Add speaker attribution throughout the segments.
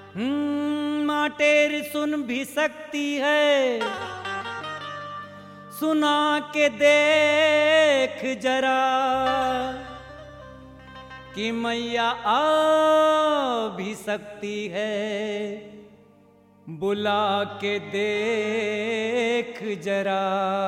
Speaker 1: माटेर सुन भी सकती है, सुना के देख जरा कि मैया आ भी सकती है, बुला के देख जरा।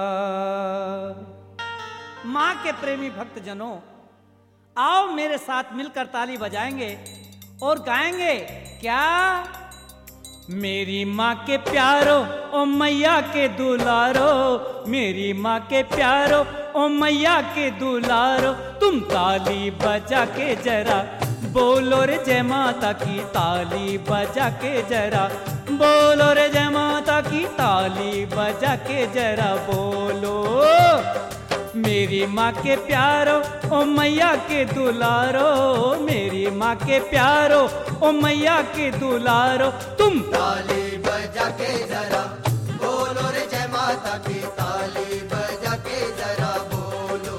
Speaker 1: मां के प्रेमी भक्तजनों, आओ मेरे साथ मिलकर ताली बजाएंगे और गाएंगे क्या? मेरी माँ के प्यारो ओ मैया के दुलारो, मेरी माँ के प्यारो ओ मैया के दुलारो, तुम ताली बजा के जरा बोलो रे जय माता की, ताली बजा के जरा बोलो रे जय माता की, ताली बजा के जरा बोलो। मेरी माँ के प्यारो ओ मैया के दुलारो, मेरी माँ के प्यारो ओ मैया के दुलारो, तुम
Speaker 2: ताली बजा के जरा बोलो रे जय माता की, ताली बजा के जरा बोलो।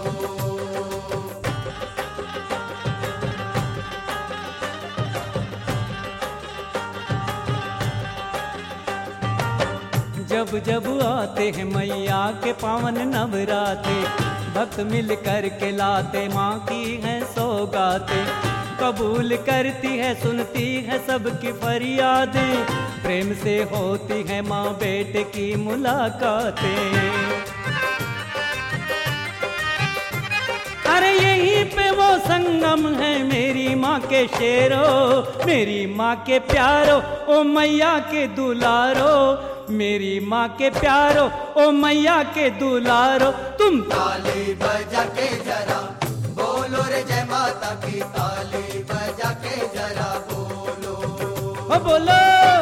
Speaker 1: जब जब आते हैं मैया के पावन नवराते, भक्त मिल कर के लाते माँ की है सौगाते, कबूल करती है सुनती है सबकी फरियादें, प्रेम से होती है माँ बेटे की मुलाकातें। अरे यहीं पे वो संगम है मेरी माँ के शेरो, मेरी माँ के प्यारो ओ मैया के दुलारो, मेरी माँ के प्यारो ओ मैया के दुलारो, तुम
Speaker 2: ताली बजा के जरा बोलो रे जय माता की, ताली बजा के जरा बोलो।
Speaker 1: हो बोलो।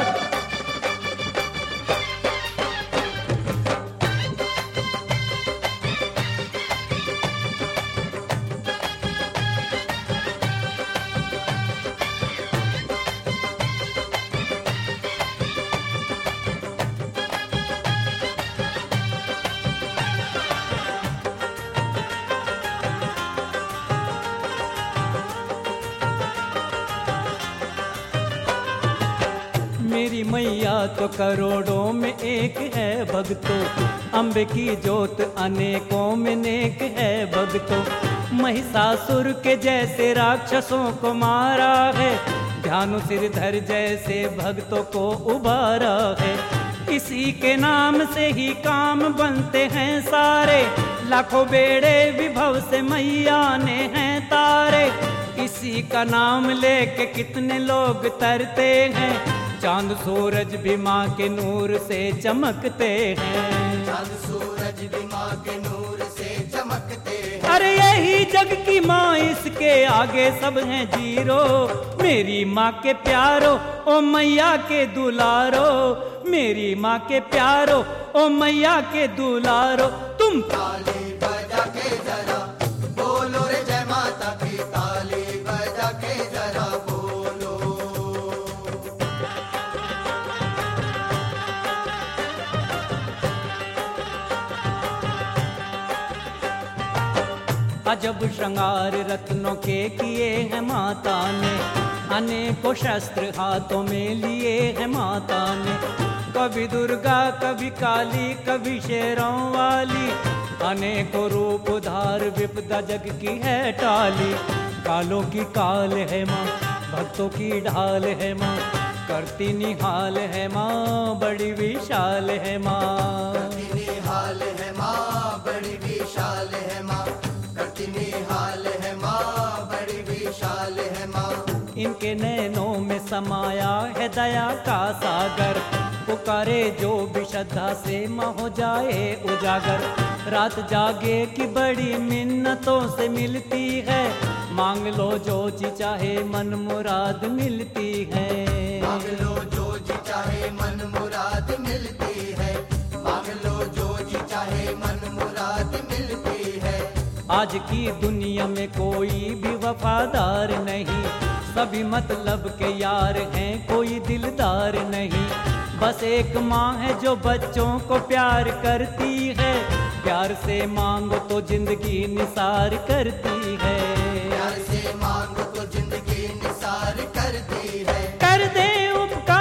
Speaker 1: मेरी मैया तो करोड़ों में एक है भक्तों, अम्बे की जोत अनेकों में नेक है भक्तों, महिषासुर के जैसे राक्षसों को मारा है, ध्यान सिरधर जैसे भक्तों को उबारा है, इसी के नाम से ही काम बनते हैं सारे, लाखों बेड़े विभव से मैया ने हैं तारे, इसी का नाम लेके कितने लोग तरते हैं, चांद सूरज भी माँ के नूर से चमकते हैं,
Speaker 2: चांद सूरज भी माँ के नूर से चमकते हैं।
Speaker 1: अरे यही जग की माँ, इसके आगे सब हैं जीरो, मेरी माँ के प्यारो ओ मैया के दुलारो, मेरी माँ के प्यारो ओ मैया के दुलारो, तुम
Speaker 2: ताली बजा के जरा बोलो रे जय माता की, ताली बजा के जरा बोलो।
Speaker 1: अजब श्रृंगार रत्नों के किए हैं माता ने, अनेकों शस्त्र हाथों में लिए हैं माता ने, कभी दुर्गा कभी काली कभी शेरों वाली, अनेकों रूप धार विपदा जग की है टाली, कालों की काल है माँ भक्तों की ढाल है माँ, करती निहाल है माँ बड़ी विशाल है माँ,
Speaker 2: करती निहाल है माँ बड़ी विशाल है माँ, करती निहाल है माँ बड़ी विशाल है माँ,
Speaker 1: इनके नैनों में समाया है दया का सागर, पुकारे जो भी श्रद्धा से माँ हो जाए उजागर, रात जागे की बड़ी मिन्नतों से मिलती है, मांग लो जो जी चाहे मन मुराद मिलती है,
Speaker 2: मांग लो जो जी चाहे मन मुराद मिलती है, मांग लो जो जी चाहे मन मुराद मिलती है।
Speaker 1: आज की दुनिया में कोई भी वफादार नहीं, सभी मतलब के यार हैं कोई दिलदार नहीं, बस एक माँ है जो बच्चों को प्यार करती है, प्यार से मांगो तो जिंदगी निसार करती है,
Speaker 2: प्यार से मांगो तो जिंदगी निसार करती है,
Speaker 1: कर दे उपकार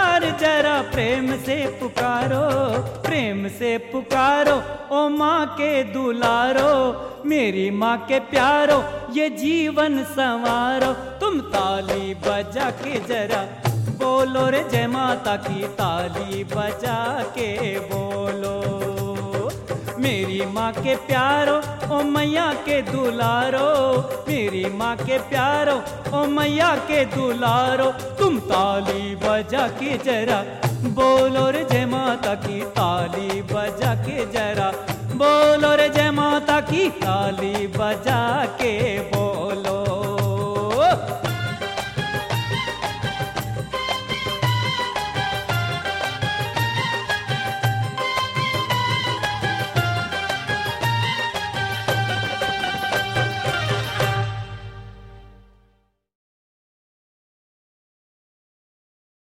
Speaker 1: पुकारो, प्रेम से पुकारो ओ माँ के दुलारो, मेरी माँ के प्यारो ये जीवन संवारो। तुम ताली बजा के जरा बोलो रे जय माता की, ताली बजा के बोलो। मेरी माँ के प्यारो ओ मैया के दुलारो, मेरी माँ के प्यारो ओ मैया के दुलारो, तुम ताली बजा के जरा बोलो रे जय माता की, ताली बजा के जरा बोलो रे जय माता की, ताली बजा के बोलो।